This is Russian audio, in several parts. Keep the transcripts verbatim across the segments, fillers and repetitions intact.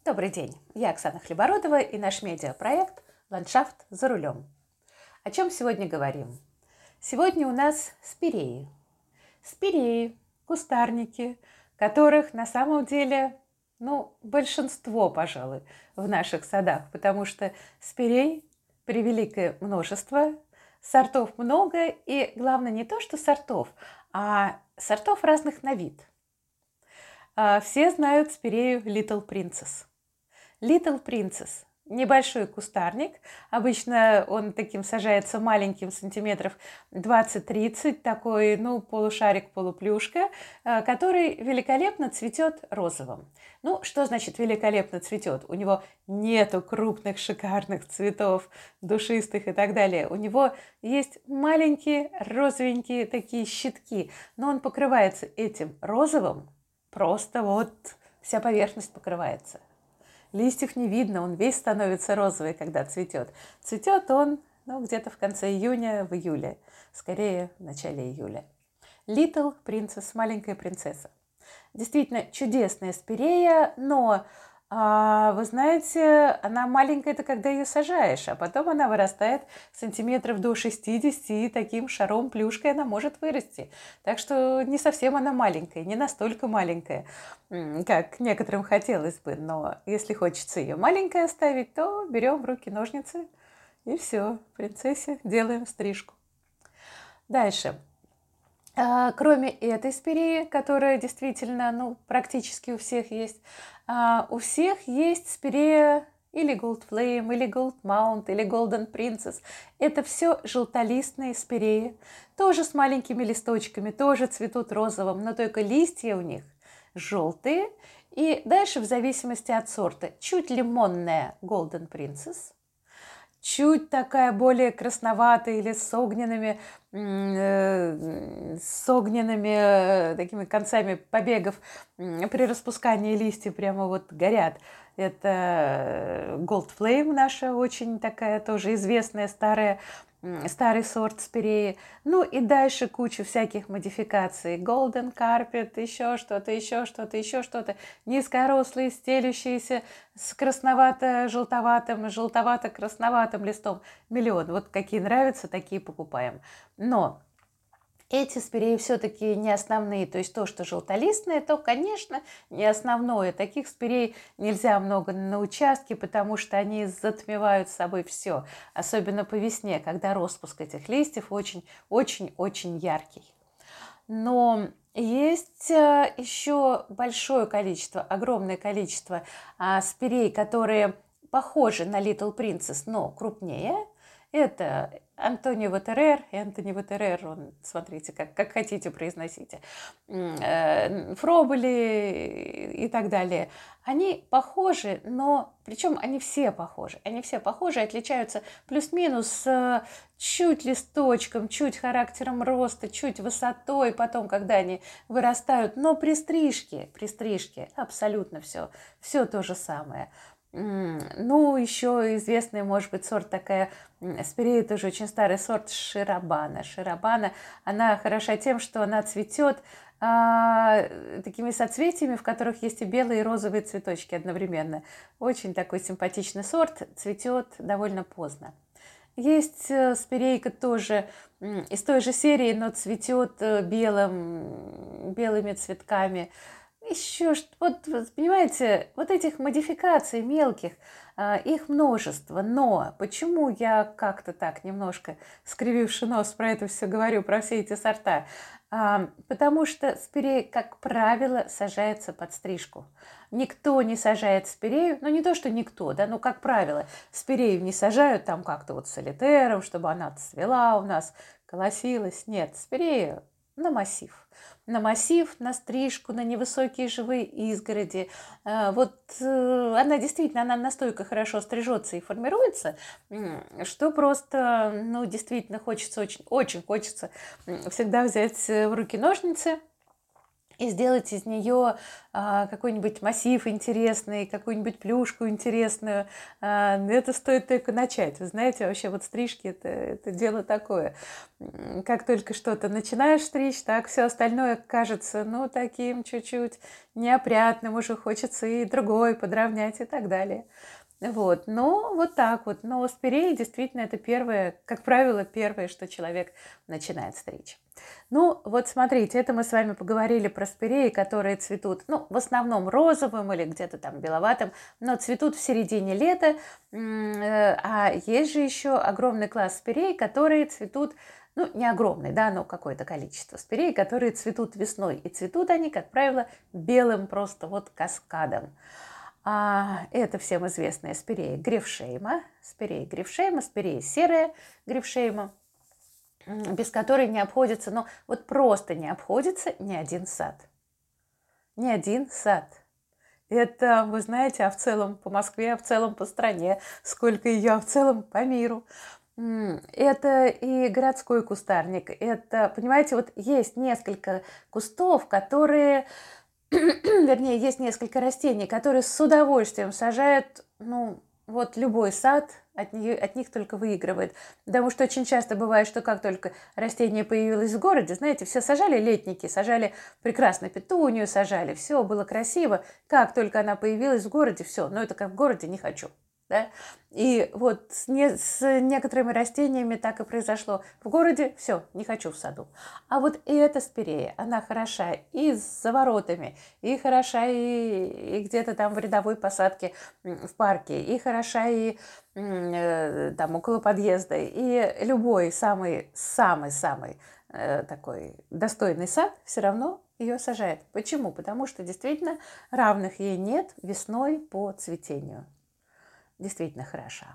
Добрый день, я Оксана Хлебородова и наш медиапроект «Ландшафт за рулем». О чем сегодня говорим? Сегодня у нас спиреи. Спиреи, кустарники, которых на самом деле, ну, большинство, пожалуй, в наших садах, потому что спирей превеликое множество, сортов много, и главное не то, что сортов, а сортов разных на вид. Все знают спирею Little Princess. Little Princess – небольшой кустарник. Обычно он таким сажается маленьким, сантиметров двадцать-тридцать, такой, ну, полушарик-полуплюшка, который великолепно цветет розовым. Ну, что значит великолепно цветет? У него нету крупных шикарных цветов, душистых и так далее. У него есть маленькие розовенькие такие щитки, но он покрывается этим розовым, просто вот вся поверхность покрывается. Листьев не видно, он весь становится розовый, когда цветет. Цветет он ну, где-то в конце июня, в июле, скорее в начале июля. Little Princess, маленькая принцесса. Действительно чудесная спирея, но, а, вы знаете, она маленькая, это когда ее сажаешь, а потом она вырастает сантиметров до шестидесяти, и таким шаром, плюшкой она может вырасти. Так что не совсем она маленькая, не настолько маленькая, как некоторым хотелось бы, но если хочется ее маленькой оставить, то берем в руки ножницы и все, принцессе делаем стрижку. Дальше. А, кроме этой спиреи, которая действительно ну, практически у всех есть, а, у всех есть спирея или Gold Flame, или Gold Mount, или Golden Princess. Это все желтолистные спиреи, тоже с маленькими листочками, тоже цветут розовым, но только листья у них желтые. И дальше в зависимости от сорта чуть лимонная Golden Princess, чуть такая более красноватая или с огненными, э, с огненными э, такими концами побегов э, при распускании листьев прямо вот горят. Это Gold Flame наша, очень такая тоже известная старая, старый сорт спиреи. Ну и дальше куча всяких модификаций. Golden Carpet, еще что-то, еще что-то, еще что-то. Низкорослые, стелющиеся с красновато-желтоватым, желтовато-красноватым листом. Миллион. Вот какие нравятся, такие покупаем. Но эти спиреи все-таки не основные, то есть то, что желтолистное, то, конечно, не основное. Таких спирей нельзя много на участке, потому что они затмевают собой все, особенно по весне, когда распуск этих листьев очень-очень-очень яркий. Но есть еще большое количество, огромное количество спирей, которые похожи на Little Princess, но крупнее. Это Антонио Ватерер, Антони Ватерер, он, смотрите, как, как хотите произносите, Фроболи и так далее. Они похожи, но, причем они все похожи, они все похожи, отличаются плюс-минус чуть листочком, чуть характером роста, чуть высотой, потом, когда они вырастают, но при стрижке, при стрижке абсолютно все, все то же самое. Ну, еще известный, может быть, сорт такая, спирея тоже очень старый сорт Ширабана. Ширабана, она хороша тем, что она цветет а, такими соцветиями, в которых есть и белые, и розовые цветочки одновременно. Очень такой симпатичный сорт, цветет довольно поздно. Есть спирейка тоже из той же серии, но цветет белым, белыми цветками. Еще, вот, понимаете, вот этих модификаций мелких, их множество, но почему я как-то так немножко скрививши нос про это все говорю, про все эти сорта? Потому что спирея, как правило, сажается под стрижку. Никто не сажает спирею, ну не то, что никто, да, но как правило, спирею не сажают там как-то вот солитером, чтобы она цвела у нас, колосилась. Нет, спирею на массив. На массив, на стрижку, на невысокие живые изгороди. Вот она действительно, она настолько хорошо стрижется и формируется, что просто, ну, действительно хочется, очень, очень хочется всегда взять в руки ножницы и сделать из нее а, какой-нибудь массив интересный, какую-нибудь плюшку интересную. А, это стоит только начать. Вы знаете, вообще вот стрижки это, это дело такое. Как только что-то начинаешь стричь, так все остальное кажется, ну, таким чуть-чуть неопрятным, уже хочется и другой подровнять и так далее. Вот, но вот так вот. Но спиреи действительно это первое, как правило, первое, что человек начинает стричь. Ну, вот смотрите, это мы с вами поговорили про спиреи, которые цветут, ну, в основном розовым или где-то там беловатым, но цветут в середине лета. А есть же еще огромный класс спирей, которые цветут, ну, не огромный, да, но какое-то количество спирей, которые цветут весной. И цветут они, как правило, белым просто вот каскадом. А, это всем известная спирея грифшейма, спирея грифшейма, спирея серая грифшейма, без которой не обходится, ну вот просто не обходится ни один сад. Ни один сад. Это, вы знаете, а в целом по Москве, а в целом по стране, сколько ее, а в целом по миру. Это и городской кустарник, это, понимаете, вот есть несколько кустов, которые... Вернее, есть несколько растений, которые с удовольствием сажают, ну, вот любой сад, от, нее, от них только выигрывает. Потому что очень часто бывает, что как только растение появилось в городе, знаете, все сажали летники, сажали прекрасно петунию, сажали, все было красиво. Как только она появилась в городе, все, но это как в городе, не хочу. Да? И вот с, не, с некоторыми растениями так и произошло. В городе все, не хочу в саду. А вот и эта спирея, она хороша и за воротами, и хороша и, и где-то там в рядовой посадке в парке, и хороша и э, там около подъезда. И любой самый-самый-самый э, такой достойный сад все равно ее сажает. Почему? Потому что действительно равных ей нет весной по цветению. Действительно хороша.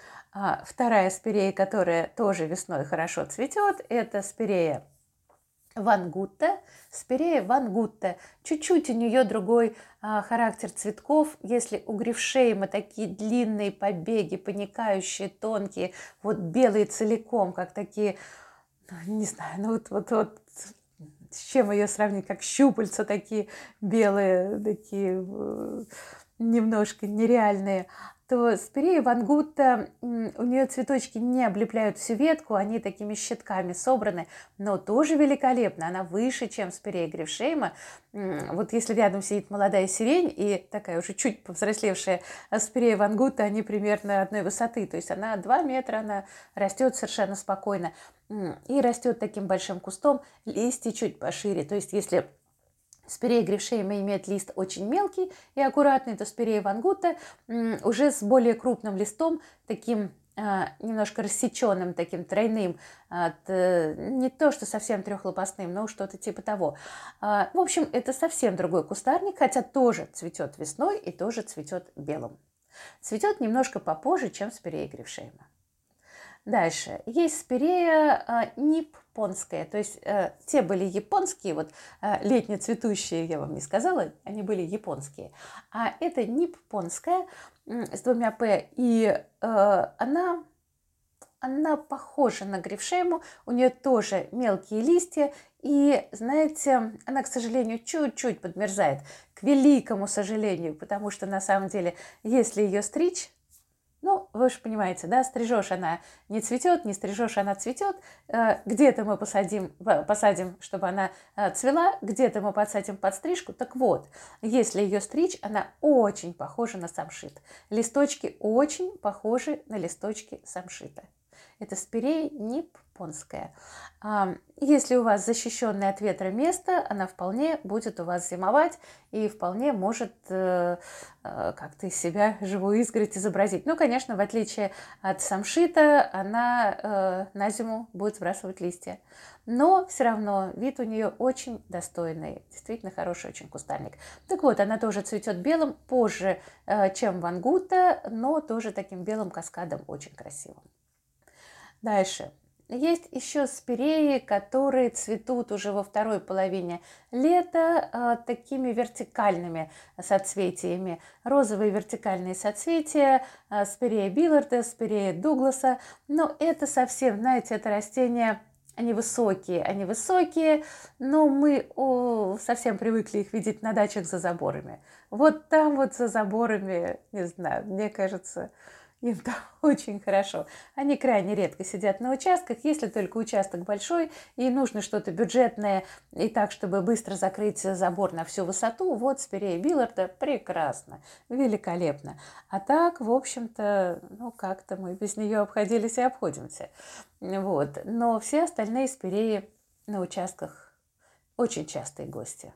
А вторая спирея, которая тоже весной хорошо цветет, это спирея вангутта. Спирея вангутта. Чуть-чуть у нее другой а, характер цветков. Если у грифшейма такие длинные побеги, поникающие, тонкие, вот белые целиком, как такие, не знаю, ну вот, вот, вот с чем ее сравнить, как щупальца такие белые, такие немножко нереальные, то спирея вангутта, у нее цветочки не облепляют всю ветку, они такими щитками собраны, но тоже великолепно, она выше, чем спирея грифшейма. Вот если рядом сидит молодая сирень и такая уже чуть повзрослевшая спирея вангутта, они примерно одной высоты, то есть она два метра, она растет совершенно спокойно и растет таким большим кустом, листья чуть пошире, то есть если... Спирея грифшейма имеет лист очень мелкий и аккуратный, то спирея вангутта уже с более крупным листом, таким а, немножко рассеченным, таким тройным, а, т, не то что совсем трехлопастным, но что-то типа того. А, в общем, это совсем другой кустарник, хотя тоже цветет весной и тоже цветет белым. Цветет немножко попозже, чем спирея грифшейма. Дальше. Есть спирея э, ниппонская, то есть э, те были японские, вот э, летние цветущие, я вам не сказала, они были японские. А это ниппонская э, с двумя «п», и э, она, она похожа на грифшейму, у нее тоже мелкие листья, и, знаете, она, к сожалению, чуть-чуть подмерзает, к великому сожалению, потому что, на самом деле, если ее стричь, ну, вы же понимаете, да, стрижешь она не цветет, не стрижешь она цветет. Где-то мы посадим, посадим, чтобы она цвела, где-то мы подсадим под стрижку. Так вот, если ее стричь, она очень похожа на самшит. Листочки очень похожи на листочки самшита. Это спирея ниппонская. Если у вас защищенное от ветра место, она вполне будет у вас зимовать и вполне может э, э, как-то из себя живую изгородь изобразить. Ну, конечно, в отличие от самшита, она э, на зиму будет сбрасывать листья. Но все равно вид у нее очень достойный, действительно хороший очень кустарник. Так вот, она тоже цветет белым, позже, э, чем вангутта, но тоже таким белым каскадом, очень красивым. Дальше. Есть еще спиреи, которые цветут уже во второй половине лета э, такими вертикальными соцветиями. Розовые вертикальные соцветия, э, спирея Билларда, спирея Дугласа. Но это совсем, знаете, это растение Они высокие, они высокие, но мы о, совсем привыкли их видеть на дачах за заборами. Вот там вот за заборами, не знаю, мне кажется, им там очень хорошо. Они крайне редко сидят на участках, если только участок большой и нужно что-то бюджетное, и так, чтобы быстро закрыть забор на всю высоту. Вот спирея Биларда прекрасно, великолепно. А так, в общем-то, ну как-то мы без нее обходились и обходимся. Вот. Но все остальные спиреи на участках очень частые гости.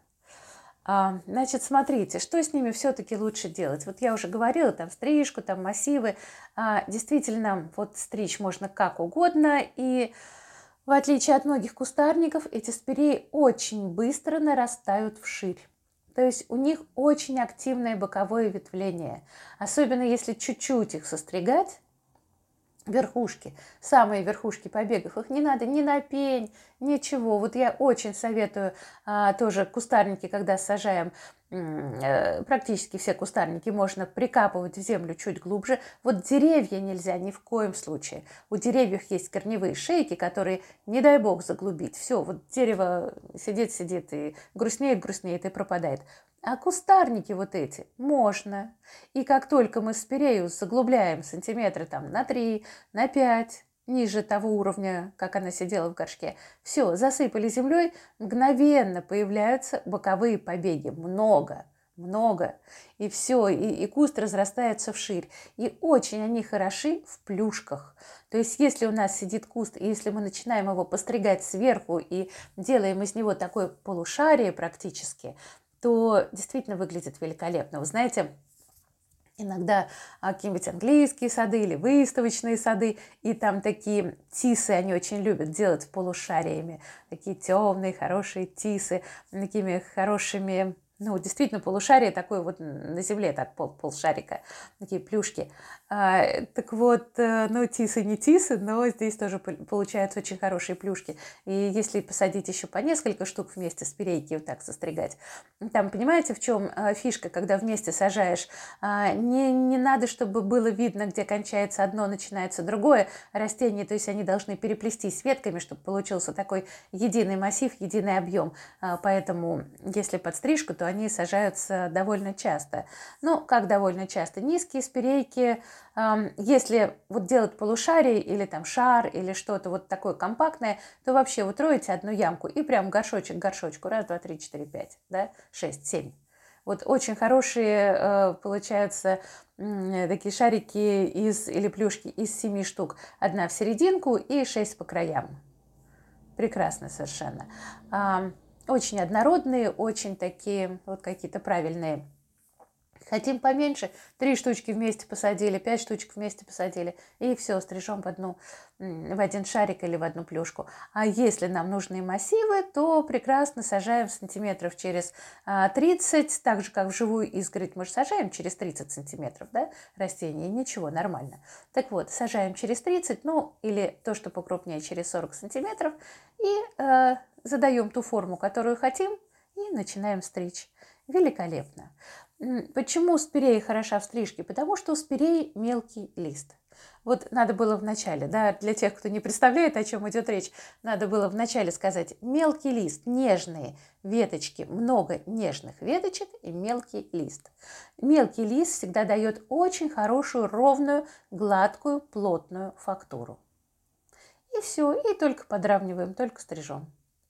А, значит, смотрите, что с ними все-таки лучше делать. Вот я уже говорила, там стрижку, там массивы. А, действительно, вот стричь можно как угодно. И в отличие от многих кустарников, эти спиреи очень быстро нарастают вширь. То есть у них очень активное боковое ветвление. Особенно если чуть-чуть их состригать, верхушки, самые верхушки побегов, их не надо ни на пень, ничего. Вот я очень советую а, тоже кустарники, когда сажаем, э, практически все кустарники можно прикапывать в землю чуть глубже. Вот деревья нельзя ни в коем случае. У деревьев есть корневые шейки, которые, не дай бог, заглубить. Все, вот дерево сидит-сидит и грустнеет, грустнеет и пропадает. А кустарники вот эти можно. И как только мы спирею заглубляем сантиметры там, на три, на пять, ниже того уровня, как она сидела в горшке, все, засыпали землей, мгновенно появляются боковые побеги. Много, много. И все, и, и куст разрастается вширь. И очень они хороши в плюшках. То есть если у нас сидит куст, и если мы начинаем его постригать сверху и делаем из него такое полушарие практически, то действительно выглядит великолепно. Вы знаете, иногда какие-нибудь английские сады или выставочные сады, и там такие тисы, они очень любят делать полушариями, такие темные, хорошие тисы, такими хорошими, ну, действительно, полушарие такое вот на земле, так пол, полшарика, такие плюшки. А, так вот, ну, тисы не тисы, но здесь тоже получаются очень хорошие плюшки. И если посадить еще по несколько штук вместе, спирейки вот так состригать, там, понимаете, в чем фишка, когда вместе сажаешь, не, не надо, чтобы было видно, где кончается одно, начинается другое растение, то есть они должны переплестись ветками, чтобы получился такой единый массив, единый объем. Поэтому, если под стрижку, то они сажаются довольно часто. Ну, как довольно часто? Низкие спирейки, если вот делать полушарий или там шар или что-то вот такое компактное, то вообще вот роете одну ямку и прям горшочек к горшочку. Раз, два, три, четыре, пять, да, шесть, семь. Вот очень хорошие получаются такие шарики из, или плюшки из семи штук. Одна в серединку и шесть по краям. Прекрасно совершенно. Очень однородные, очень такие вот какие-то правильные. Хотим поменьше, три штучки вместе посадили, пять штучек вместе посадили, и все, стрижем в, одну, в один шарик или в одну плюшку. А если нам нужны массивы, то прекрасно сажаем сантиметров через тридцать, так же, как в живую изгородь мы же сажаем через тридцать сантиметров, да, растение, ничего, нормально. Так вот, сажаем через тридцать, ну, или то, что покрупнее, через сорок сантиметров, и э, задаем ту форму, которую хотим, и начинаем стричь. Великолепно. Почему спирея хороша в стрижке? Потому что у спиреи мелкий лист. Вот надо было вначале, да, для тех, кто не представляет, о чем идет речь, надо было вначале сказать мелкий лист, нежные веточки, много нежных веточек и мелкий лист. Мелкий лист всегда дает очень хорошую, ровную, гладкую, плотную фактуру. И все, и только подравниваем, только стрижем.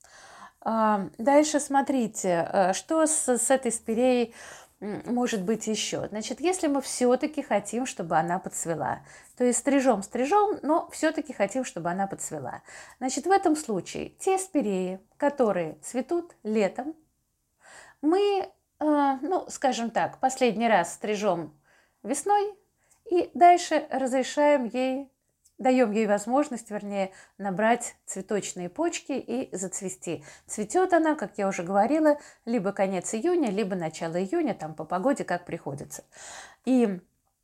Дальше смотрите, что с, с этой спиреей может быть еще. Значит, если мы все-таки хотим, чтобы она подцвела, то есть стрижем-стрижем, но все-таки хотим, чтобы она подцвела. Значит, в этом случае те спиреи, которые цветут летом, мы, ну, скажем так, последний раз стрижем весной и дальше разрешаем ей, даем ей возможность, вернее, набрать цветочные почки и зацвести. Цветет она, как я уже говорила, либо конец июня, либо начало июня, там по погоде как приходится. И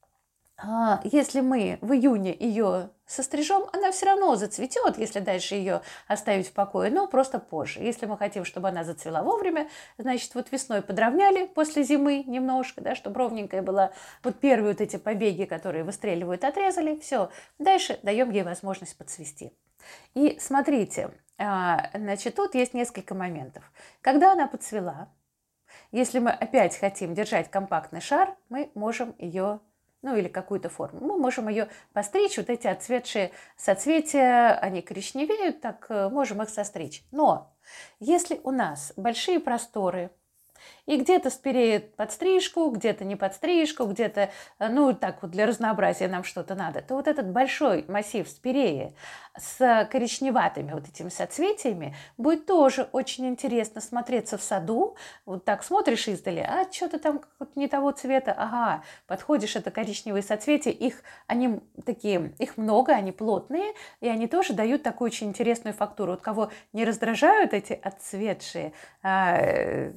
а, если мы в июне ее сострижем, она все равно зацветет, если дальше ее оставить в покое, но просто позже. Если мы хотим, чтобы она зацвела вовремя, значит, вот весной подровняли после зимы немножко, да, чтобы ровненькая была. Вот первые вот эти побеги, которые выстреливают, отрезали, все. Дальше даем ей возможность подцвести. И смотрите, А, Значит, тут есть несколько моментов. Когда она поцвела, если мы опять хотим держать компактный шар, мы можем ее, ну или какую-то форму, мы можем ее постричь. Вот эти отцветшие соцветия, они коричневеют, так э, можем их состричь. Но если у нас большие просторы, и где-то спиреет под стрижку, где-то не под стрижку, где-то, ну, так вот для разнообразия нам что-то надо, то вот этот большой массив спиреи с коричневатыми вот этими соцветиями будет тоже очень интересно смотреться в саду. Вот так смотришь издали, а что-то там не того цвета, ага, подходишь, это коричневые соцветия, их, они такие, их много, они плотные, и они тоже дают такую очень интересную фактуру. Вот кого не раздражают эти отцветшие а,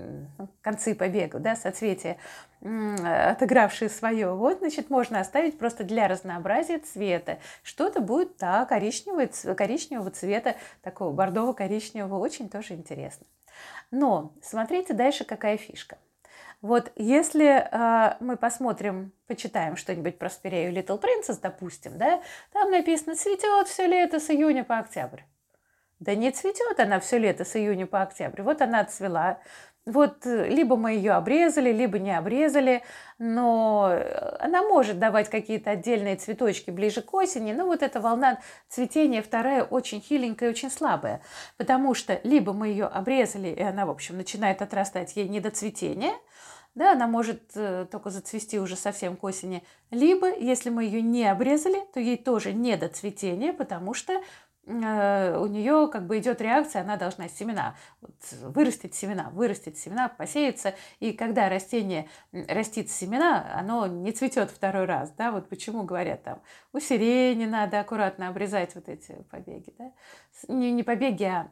концы побега, да, соцветия, отыгравшие свое, вот, значит, можно оставить просто для разнообразия цвета. Что-то будет, да, коричневого, коричневого цвета, такого бордово-коричневого, очень тоже интересно. Но смотрите дальше, какая фишка. Вот если э, мы посмотрим, почитаем что-нибудь про Спирею Little Princess, допустим, да, там написано «цветет все лето с июня по октябрь». Да не цветет она все лето с июня по октябрь. Вот она отцвела. Вот либо мы ее обрезали, либо не обрезали, но она может давать какие-то отдельные цветочки ближе к осени, но вот эта волна цветения вторая очень хиленькая, очень слабая, потому что либо мы ее обрезали, и она, в общем, начинает отрастать, ей не до цветения, да, она может э, только зацвести уже совсем к осени, либо, если мы ее не обрезали, то ей тоже не до цветения, потому что у нее как бы идет реакция, она должна семена, вот, вырастить семена, вырастить семена, посеяться. И когда растение растит семена, оно не цветет второй раз. Да? Вот почему говорят там, у сирени надо аккуратно обрезать вот эти побеги. Да? Не, не побеги, а,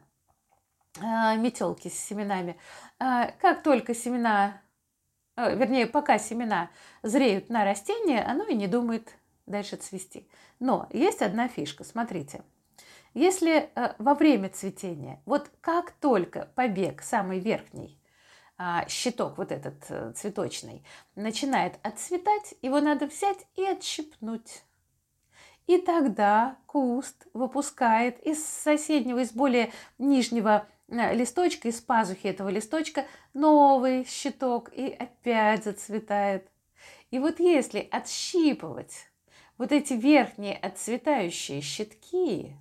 а метелки с семенами. А, как только семена, а, вернее, пока семена зреют на растение, оно и не думает дальше цвести. Но есть одна фишка, смотрите. Если э, во время цветения, вот как только побег, самый верхний, э, щиток вот этот э, цветочный, начинает отцветать, его надо взять и отщипнуть. И тогда куст выпускает из соседнего, из более нижнего э, листочка, из пазухи этого листочка новый щиток и опять зацветает. И вот если отщипывать вот эти верхние отцветающие щитки,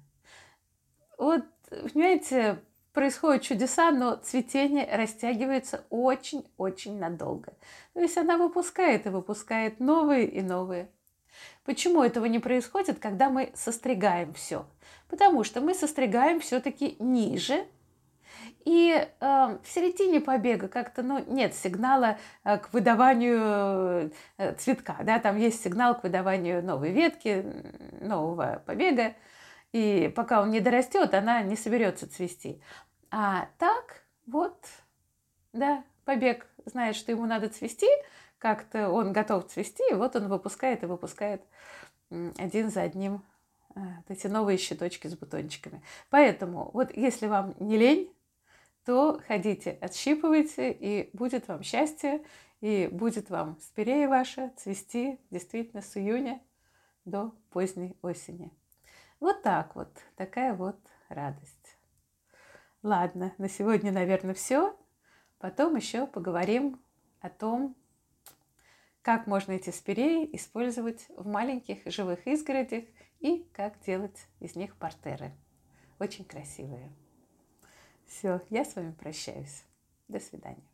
вот, понимаете, происходят чудеса, но цветение растягивается очень-очень надолго. То есть она выпускает и выпускает новые и новые. Почему этого не происходит, когда мы состригаем все? Потому что мы состригаем все-таки ниже, и э, в середине побега как-то ну, нет сигнала э, к выдаванию э, цветка. Да? Там есть сигнал к выдаванию новой ветки, нового побега. И пока он не дорастет, она не соберется цвести. А так вот, да, побег знает, что ему надо цвести, как-то он готов цвести, и вот он выпускает и выпускает один за одним вот эти новые щиточки с бутончиками. Поэтому вот если вам не лень, то ходите, отщипывайте, и будет вам счастье, и будет вам спирея ваша цвести действительно с июня до поздней осени. Вот так вот, такая вот радость. Ладно, на сегодня, наверное, все. Потом еще поговорим о том, как можно эти спиреи использовать в маленьких живых изгородях и как делать из них партеры. Очень красивые. Все, я с вами прощаюсь. До свидания.